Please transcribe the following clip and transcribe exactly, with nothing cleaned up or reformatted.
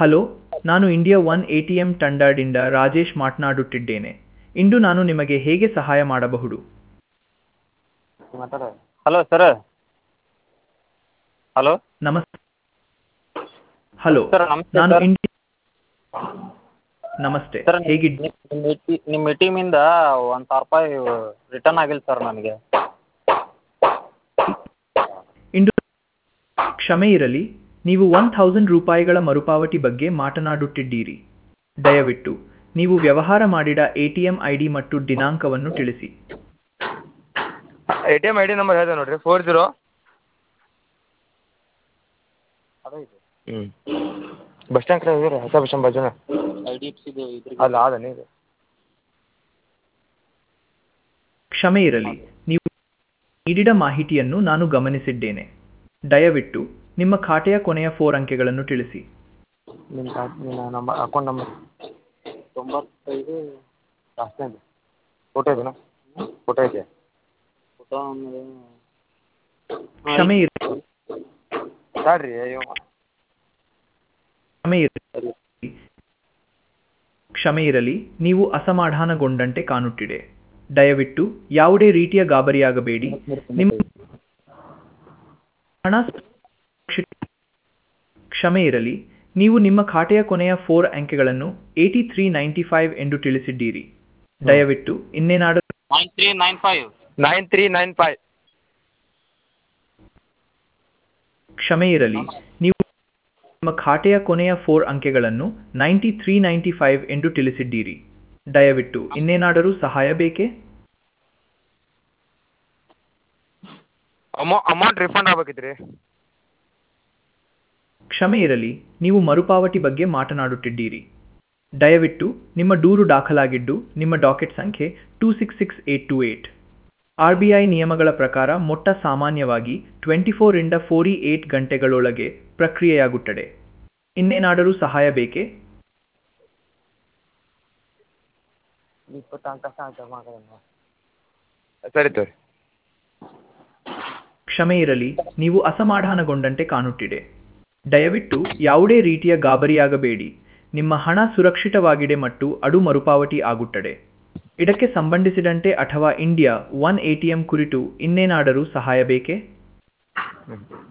Hello, ನಾನು India one A T M ತಂಡದಿಂದ ರಾಜೇಶ್ ಮಾತನಾಡುತ್ತಿದ್ದೇನೆ. ಇಂದು ನಾನು ನಿಮಗೆ ಹೇಗೆ ಸಹಾಯ ಮಾಡಬಹುದು? Hello sir. ಹಲೋ ನಮಸ್ತೆ. ಹಲೋ, ಸರ್ ನಮಸ್ತೆ ನಾನು ಸರ್. ಇಂಡಿ ನಮಸ್ತೆ, ಸರ್ ಹೇಗಿದ್ದು? ನಿಮ್ಮ ನಿಮ್ಮ ಎ ಟಿ ಎಮ್ಮಿಂದ ಒಂದು ಸಾವಿರ ರೂಪಾಯಿ ರಿಟರ್ನ್ ಆಗಿಲ್ಲ ಸರ್ ನನಗೆ. ಇಂದು ಕ್ಷಮೆ ಇರಲಿ, ನೀವು ಒನ್ ಥೌಸಂಡ್ ರೂಪಾಯಿಗಳ ಮರುಪಾವತಿ ಬಗ್ಗೆ ಮಾತನಾಡುತ್ತಿದ್ದೀರಿ. ದಯವಿಟ್ಟು ನೀವು ವ್ಯವಹಾರ ಮಾಡಿದ A T M I D ಮತ್ತು ದಿನಾಂಕವನ್ನು ತಿಳಿಸಿ. A T M I D number ಹೇಳಿದೆ ನೋಡಿರಿ, ಫೋರ್ ಜೀರೋ ಹ್ಞೂ ಬಸ್ ಸ್ಟ್ಯಾಂಡ್ ಕಡೆ ಹೋಗಿರಿ, ಹೊಸ ಬಸ್ ಸ್ಟ್ಯಾಂಡ್ ಬಾಜುನ ಐ ಡಿ ಎಫ್ ಸಿದು ಅಲ್ಲ ಅದ ನೀವು ಕ್ಷಮೆ ಇರಲಿ, ನೀವು ನೀಡಿದ ಮಾಹಿತಿಯನ್ನು ನಾನು ಗಮನಿಸಿದ್ದೇನೆ. ದಯವಿಟ್ಟು ನಿಮ್ಮ ಖಾತೆಯ ಕೊನೆಯ ಫೋರ್ ಅಂಕೆಗಳನ್ನು ತಿಳಿಸಿ. ನಿಮ್ಮ ಖಾತೆ ನಿಮ್ಮ ನಂಬರ್ ಅಕೌಂಟ್ ನಂಬರ್ ತೊಂಬತ್ತೈದು ಲಾಸ್ಟ್ನೇದು ಫೋಟೋ ಇದೆಯಾ? ಫೋಟೋ ಇದೆಯಾ? ಫೋಟೋ ಆಮೇಲೆ ಕ್ಷಮೆ ಇರಲಿ ತಾಡ್ರಿ ಅಯ್ಯೋ ಕ್ಷಮೆ ಇರಲಿ ಕ್ಷಮೆ ಇರಲಿ ನೀವು ಅಸಮಾಧಾನಗೊಂಡಂತೆ ಕಾಣುತ್ತಿದೆ. ದಯವಿಟ್ಟು ಯಾವುದೇ ರೀತಿಯ ಗಾಬರಿಯಾಗಬೇಡಿ. ನಿಮ್ಮ ಹಣ ಸುರಕ್ಷಿತ- ಕ್ಷಮೆ ಇರಲಿ, ನೀವು ನಿಮ್ಮ ಖಾತೆಯ ಕೊನೆಯ ಫೋರ್ ಅಂಕೆಗಳನ್ನು ಏಯ್ಟಿ ತ್ರೀ ನೈಂಟಿ ಫೈವ್ ಎಂದು ತಿಳಿಸಿದ್ದೀರಿ. ದಯವಿಟ್ಟು ಇನ್ನೇನಾದರೂ nine three nine five nine three nine five ಕ್ಷಮೆ ಇರಲಿ, ನೀವು ನಿಮ್ಮ ಖಾತೆಯ ಕೊನೆಯ ಫೋರ್ ಅಂಕೆಗಳನ್ನು ನೈಂಟಿ ತ್ರೀ ನೈಂಟಿ ಫೈವ್ ಎಂದು ತಿಳಿಸಿದ್ದೀರಿ. ದಯವಿಟ್ಟು ಇನ್ನೇನಾದರೂ ಸಹಾಯ ಬೇಕೇ? ಅಮೌ ಅಮೌಂಟ್ ರಿಫಂಡ್ ಆಗ್ಬೇಕಿತ್ತು. ಕ್ಷಮೆ ಇರಲಿ, ನೀವು ಮರುಪಾವತಿ ಬಗ್ಗೆ ಮಾತನಾಡುತ್ತಿದ್ದೀರಿ. ದಯವಿಟ್ಟು ನಿಮ್ಮ ದೂರು ದಾಖಲಾಗಿದ್ದು ನಿಮ್ಮ ಡಾಕೆಟ್ ಸಂಖ್ಯೆ two six six eight two eight. R B I ನಿಯಮಗಳ ಪ್ರಕಾರ ಮೊತ್ತ ಸಾಮಾನ್ಯವಾಗಿ ಟ್ವೆಂಟಿ ಫೋರ್ ಇಂದ ಫೋರ್ಟಿ ಏಟ್ ಗಂಟೆಗಳೊಳಗೆ ಪ್ರಕ್ರಿಯೆಯಾಗುತ್ತದೆ. ಇನ್ನೇನಾದರೂ ಸಹಾಯ ಬೇಕೇ? ಸರಿ ಸರಿ. ಕ್ಷಮೆ ಇರಲಿ, ನೀವು ಅಸಮಾಧಾನಗೊಂಡಂತೆ ಕಾಣುತ್ತಿದೆ. ದಯವಿಟ್ಟು ಯಾವುದೇ ರೀತಿಯ ಗಾಬರಿಯಾಗಬೇಡಿ. ನಿಮ್ಮ ಹಣ ಸುರಕ್ಷಿತವಾಗಿದೆ ಮತ್ತು ಅದು ಮರುಪಾವತಿ ಆಗುತ್ತದೆ. ಇದಕ್ಕೆ ಸಂಬಂಧಿಸಿದಂತೆ ಅಥವಾ India one A T M ಕುರಿತು ಇನ್ನೇನಾದರೂ ಸಹಾಯ ಬೇಕೇ?